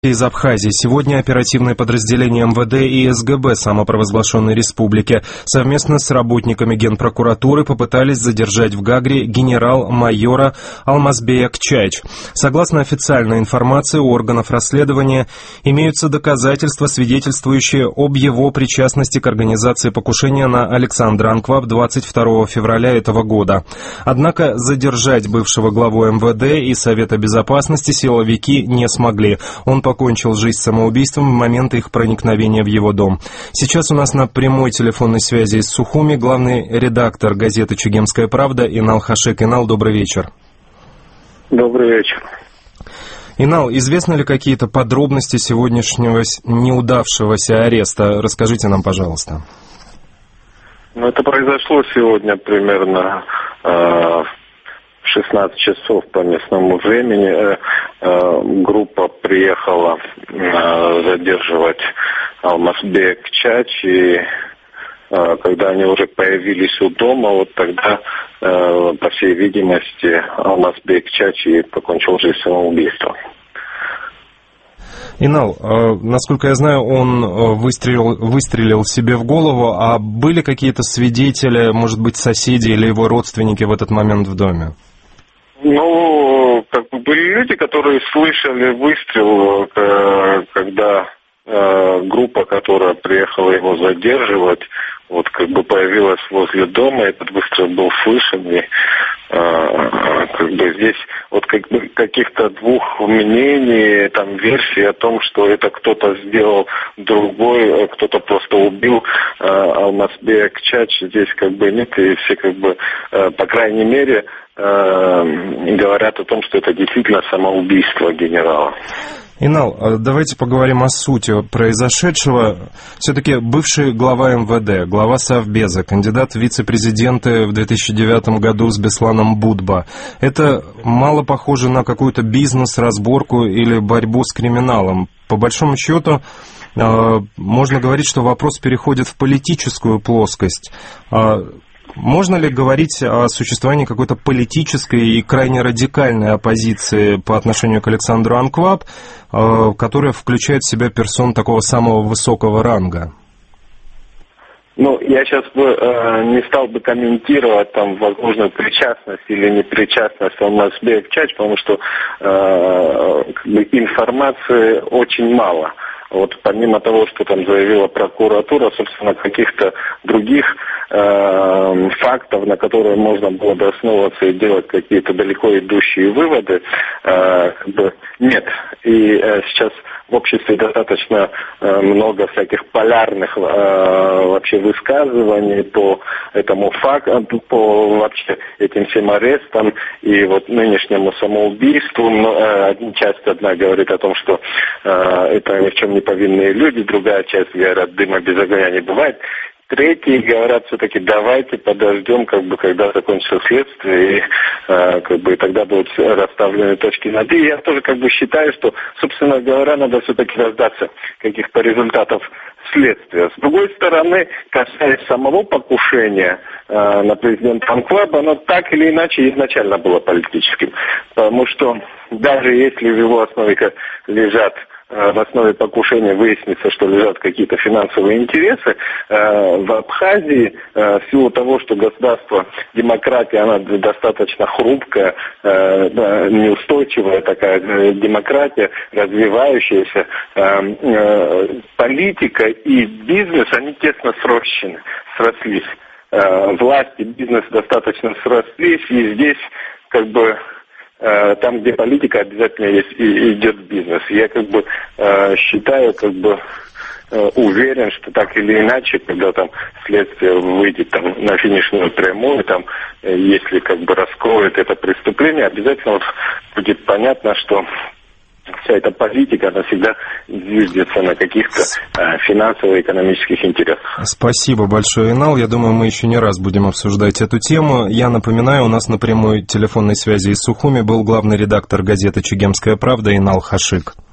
Из Абхазии. Сегодня оперативные подразделения МВД и СГБ самопровозглашенной республики совместно с работниками Генпрокуратуры попытались задержать в Гагре генерал-майора Алмазбея Кчаич. Согласно официальной информации у органов расследования, имеются доказательства, свидетельствующие об его причастности к организации покушения на Александра Анкваб 22 февраля этого года. Однако задержать бывшего главу МВД и Совета Безопасности силовики не смогли. Он покончил жизнь самоубийством в момент их проникновения в его дом. Сейчас у нас на прямой телефонной связи из Сухуми главный редактор газеты «Чегемская правда» Инал Хашик. Инал, добрый вечер. Добрый вечер. Инал, известны ли какие-то подробности сегодняшнего неудавшегося ареста? Расскажите нам, пожалуйста. Это произошло сегодня примерно в 16 часов по местному времени. Группа приехала задерживать Алмазбея Кчаич, и когда они уже появились у дома, вот тогда, по всей видимости, Алмазбей Кчаич и покончил жизнь самоубийством. Инал, насколько я знаю, он выстрелил себе в голову, а были какие-то свидетели, может быть, соседи или его родственники в этот момент в доме? Были люди, которые слышали выстрел, когда группа, которая приехала его задерживать, появилась возле дома, этот выстрел был слышен, и здесь каких-то двух мнений, версий о том, что это кто-то сделал другой, кто-то просто убил Алмазбея Кчаич, здесь нет, и все по крайней мере говорят о том, что это действительно самоубийство генерала. Инал, давайте поговорим о сути произошедшего. Все-таки бывший глава МВД, глава Совбеза, кандидат в вице-президенты в 2009 году с Бесланом Будба. Это мало похоже на какую-то бизнес-разборку или борьбу с криминалом. По большому счету, можно говорить, что вопрос переходит в политическую плоскость. Можно ли говорить о существовании какой-то политической и крайне радикальной оппозиции по отношению к Александру Анкваб, которая включает в себя персон такого самого высокого ранга? Я сейчас не стал бы комментировать возможную причастность или непричастность Алмазбея Кчаич, потому что информации очень мало. Помимо того, что заявила прокуратура, собственно, каких-то других фактов, на которые можно было бы основываться и делать какие-то далеко идущие выводы, нет. И сейчас в обществе достаточно много всяких полярных вообще высказываний по этому факту, по вообще этим всем арестам и нынешнему самоубийству. Одна говорит о том, что это ни в чем не повинные люди, другая часть говорят, дыма без огня не бывает. Третьи говорят, все-таки давайте подождем, когда закончится следствие, и тогда будут расставлены точки над «и». Я тоже считаю, что, собственно говоря, надо все-таки дождаться каких-то результатов следствия. С другой стороны, касаясь самого покушения на президента Анкваба, оно так или иначе изначально было политическим. Потому что даже если в его основе в основе покушения выяснится, что лежат какие-то финансовые интересы, в Абхазии, в силу того, что государство, демократия, она достаточно хрупкая, неустойчивая такая демократия, развивающаяся, политика и бизнес, они тесно срослись. Власть и бизнес достаточно срослись, и здесь там, где политика, обязательно идет бизнес. Я считаю, уверен, что так или иначе, когда следствие выйдет на финишную прямую, если раскроет это преступление, обязательно будет понятно, что вся эта политика, она всегда зиждется на каких-то финансово-экономических интересах. Спасибо большое, Инал. Я думаю, мы еще не раз будем обсуждать эту тему. Я напоминаю, у нас на прямой телефонной связи из Сухуми был главный редактор газеты «Чегемская правда» Инал Хашик.